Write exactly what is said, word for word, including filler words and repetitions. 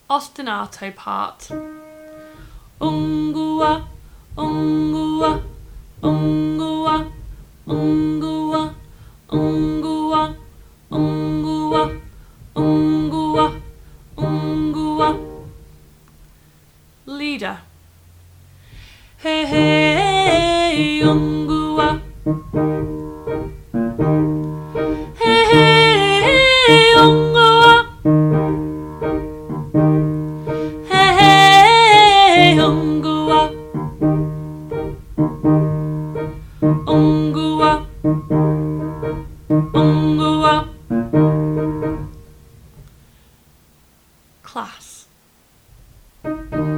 ostinato part. Ungua, ungua, ungua, ungua, ungua, ungua, ungua, ungua. Leader. Hey, hey, ungua. Hey, hey, ungua. Hey, hey, ungua. Ungua. Ungua. Class.